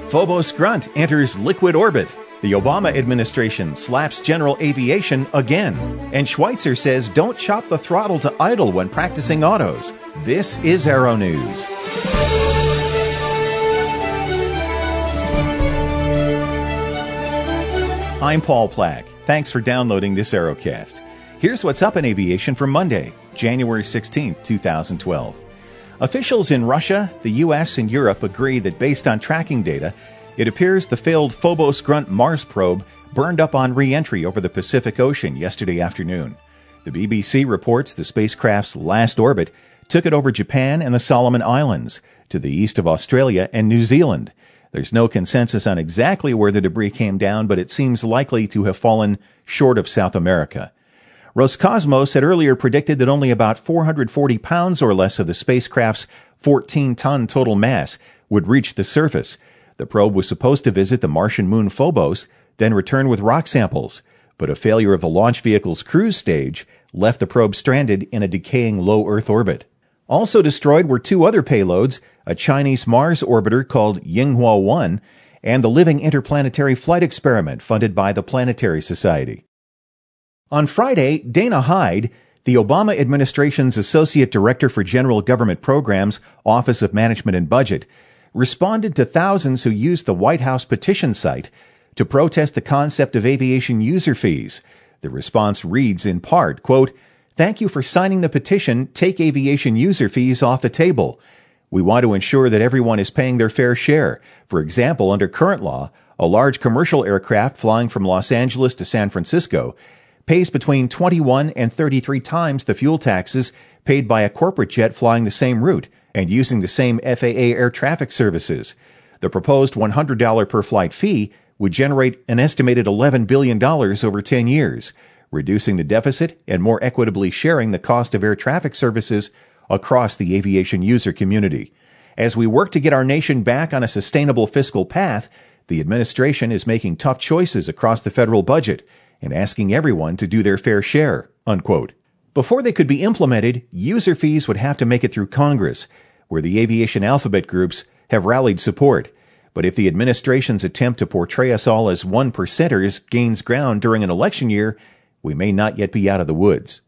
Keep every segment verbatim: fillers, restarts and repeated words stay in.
Phobos Grunt enters liquid orbit. The Obama administration slaps general aviation again. And Schweitzer says don't chop the throttle to idle when practicing autos. This is Aero News. I'm Paul Plack. Thanks for downloading this Aerocast. Here's what's up in aviation for Monday, January sixteenth, twenty twelve. Officials in Russia, the U S, and Europe agree that based on tracking data, it appears the failed Phobos Grunt Mars probe burned up on re-entry over the Pacific Ocean yesterday afternoon. The B B C reports the spacecraft's last orbit took it over Japan and the Solomon Islands, to the east of Australia and New Zealand. There's no consensus on exactly where the debris came down, but it seems likely to have fallen short of South America. Roscosmos had earlier predicted that only about four hundred forty pounds or less of the spacecraft's fourteen-ton total mass would reach the surface. The probe was supposed to visit the Martian moon Phobos, then return with rock samples, but a failure of the launch vehicle's cruise stage left the probe stranded in a decaying low Earth orbit. Also destroyed were two other payloads, a Chinese Mars orbiter called Yinghua one, and the Living Interplanetary Flight Experiment funded by the Planetary Society. On Friday, Dana Hyde, the Obama administration's Associate Director for General Government Programs, Office of Management and Budget, responded to thousands who used the White House petition site to protest the concept of aviation user fees. The response reads in part, quote, "Thank you for signing the petition. Take aviation user fees off the table. We want to ensure that everyone is paying their fair share. For example, under current law, a large commercial aircraft flying from Los Angeles to San Francisco pays between twenty-one and thirty-three times the fuel taxes paid by a corporate jet flying the same route and using the same F A A air traffic services. The proposed one hundred dollars per flight fee would generate an estimated eleven billion dollars over ten years, reducing the deficit and more equitably sharing the cost of air traffic services across the aviation user community. As we work to get our nation back on a sustainable fiscal path, the administration is making tough choices across the federal budget and asking everyone to do their fair share," unquote. Before they could be implemented, user fees would have to make it through Congress, where the aviation alphabet groups have rallied support. But if the administration's attempt to portray us all as one-percenters gains ground during an election year, we may not yet be out of the woods.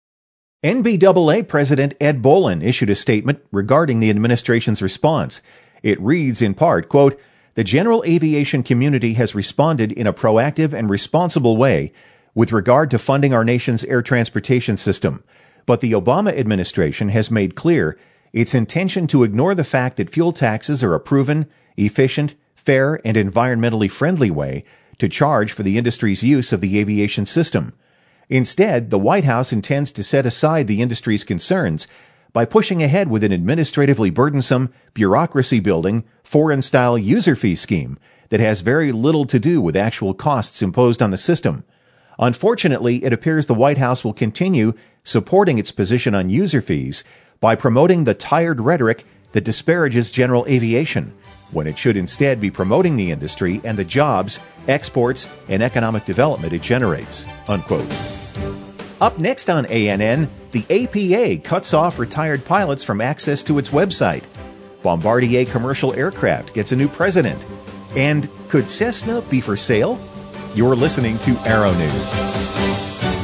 N B A A President Ed Bolin issued a statement regarding the administration's response. It reads in part, quote, "The general aviation community has responded in a proactive and responsible way with regard to funding our nation's air transportation system. But the Obama administration has made clear its intention to ignore the fact that fuel taxes are a proven, efficient, fair, and environmentally friendly way to charge for the industry's use of the aviation system. Instead, the White House intends to set aside the industry's concerns by pushing ahead with an administratively burdensome, bureaucracy-building, foreign-style user fee scheme that has very little to do with actual costs imposed on the system. Unfortunately, it appears the White House will continue supporting its position on user fees by promoting the tired rhetoric that disparages general aviation, when it should instead be promoting the industry and the jobs, exports, and economic development it generates," unquote. Up next on A N N, the A P A cuts off retired pilots from access to its website. Bombardier Commercial Aircraft gets a new president. And could Cessna be for sale? You're listening to Aero News.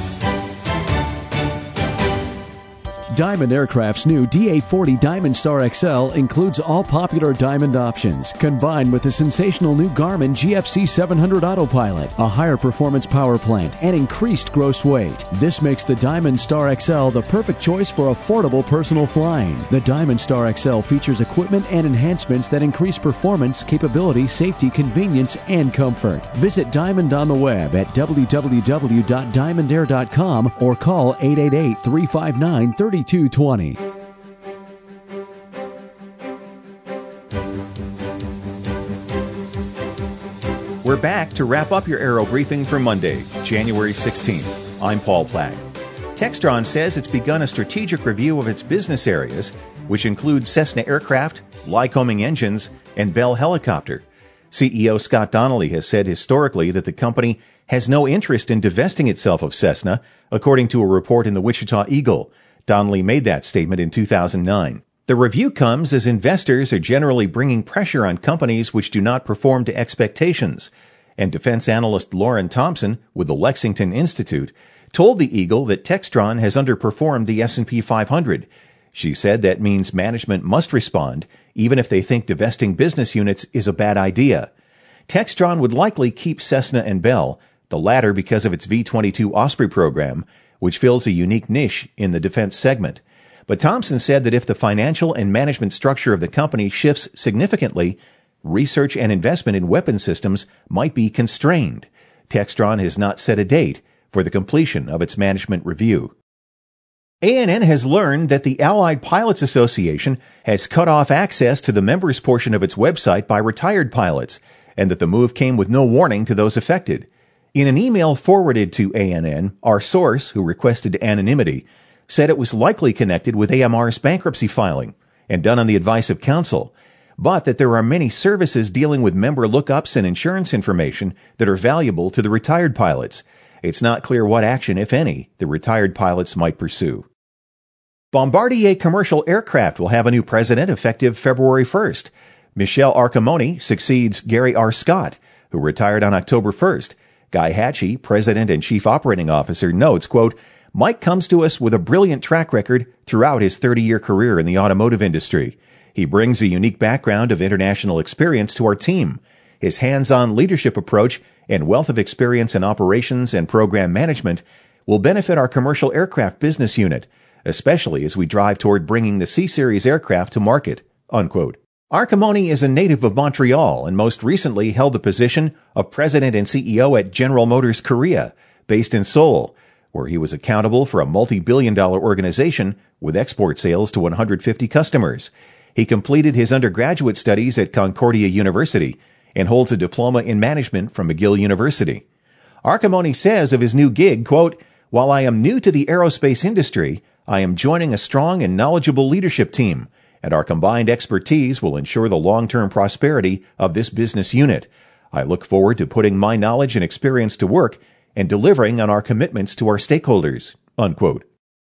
Diamond Aircraft's new D A forty Diamond Star X L includes all popular Diamond options, combined with the sensational new Garmin G F C seven hundred Autopilot, a higher performance power plant, and increased gross weight. This makes the Diamond Star X L the perfect choice for affordable personal flying. The Diamond Star X L features equipment and enhancements that increase performance, capability, safety, convenience, and comfort. Visit Diamond on the web at w w w dot diamond air dot com or call eight eight eight, three five nine, three two two zero. We're back to wrap up your Aero Briefing for Monday, January sixteenth. I'm Paul Plack. Textron says it's begun a strategic review of its business areas, which include Cessna Aircraft, Lycoming Engines, and Bell Helicopter. C E O Scott Donnelly has said historically that the company has no interest in divesting itself of Cessna, according to a report in the Wichita Eagle. Donnelly made that statement in two thousand nine. The review comes as investors are generally bringing pressure on companies which do not perform to expectations, and defense analyst Lauren Thompson with the Lexington Institute told the Eagle that Textron has underperformed the S and P five hundred. She said that means management must respond, even if they think divesting business units is a bad idea. Textron would likely keep Cessna and Bell, the latter because of its V twenty-two Osprey program, which fills a unique niche in the defense segment. But Thompson said that if the financial and management structure of the company shifts significantly, research and investment in weapon systems might be constrained. Textron has not set a date for the completion of its management review. A N N has learned that the Allied Pilots Association has cut off access to the members portion of its website by retired pilots, and that the move came with no warning to those affected. In an email forwarded to A N N, our source, who requested anonymity, said it was likely connected with A M R's bankruptcy filing and done on the advice of counsel, but that there are many services dealing with member lookups and insurance information that are valuable to the retired pilots. It's not clear what action, if any, the retired pilots might pursue. Bombardier Commercial Aircraft will have a new president effective February first. Michelle Archimoni succeeds Gary R. Scott, who retired on October first. Guy Hatchie, president and chief operating officer, notes, quote, Mike comes to us with a brilliant track record throughout his thirty-year career in the automotive industry. He brings a unique background of international experience to our team. His hands-on leadership approach and wealth of experience in operations and program management will benefit our commercial aircraft business unit, especially as we drive toward bringing the C-Series aircraft to market, unquote. Archimoni is a native of Montreal and most recently held the position of president and C E O at General Motors Korea, based in Seoul, where he was accountable for a multi-billion dollar organization with export sales to one hundred fifty customers. He completed his undergraduate studies at Concordia University and holds a diploma in management from McGill University. Archimoni says of his new gig, quote, While I am new to the aerospace industry, I am joining a strong and knowledgeable leadership team, and our combined expertise will ensure the long-term prosperity of this business unit. I look forward to putting my knowledge and experience to work and delivering on our commitments to our stakeholders, unquote.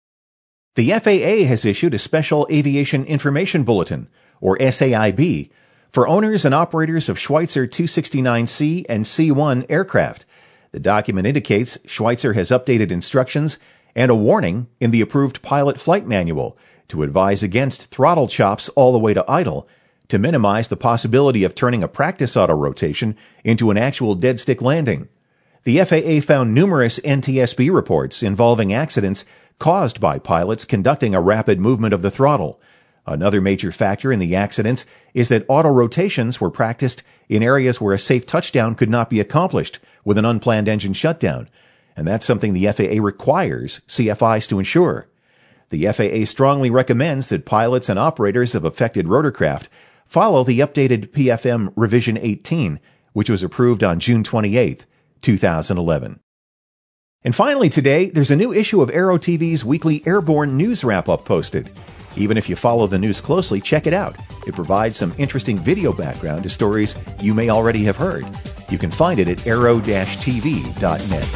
The F A A has issued a Special Aviation Information Bulletin, or S A I B, for owners and operators of Schweitzer two sixty-nine C and C one aircraft. The document indicates Schweitzer has updated instructions and a warning in the approved pilot flight manual to advise against throttle chops all the way to idle to minimize the possibility of turning a practice auto rotation into an actual dead stick landing. The F A A found numerous N T S B reports involving accidents caused by pilots conducting a rapid movement of the throttle. Another major factor in the accidents is that auto rotations were practiced in areas where a safe touchdown could not be accomplished with an unplanned engine shutdown, and that's something the F A A requires C F Is to ensure. The F A A strongly recommends that pilots and operators of affected rotorcraft follow the updated P F M Revision eighteen, which was approved on June twenty-eighth, two thousand eleven. And finally today, there's a new issue of Aero T V's weekly Airborne News Wrap-Up posted. Even if you follow the news closely, check it out. It provides some interesting video background to stories you may already have heard. You can find it at aero dash t v dot net.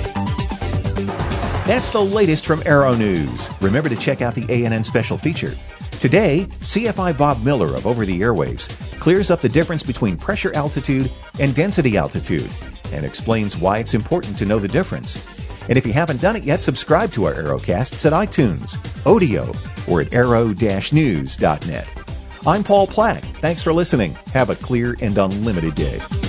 That's the latest from Aero News. Remember to check out the A N N special feature. Today, C F I Bob Miller of Over the Airwaves clears up the difference between pressure altitude and density altitude and explains why it's important to know the difference. And if you haven't done it yet, subscribe to our Aerocasts at iTunes, Odeo, or at aero dash news dot net. I'm Paul Plack. Thanks for listening. Have a clear and unlimited day.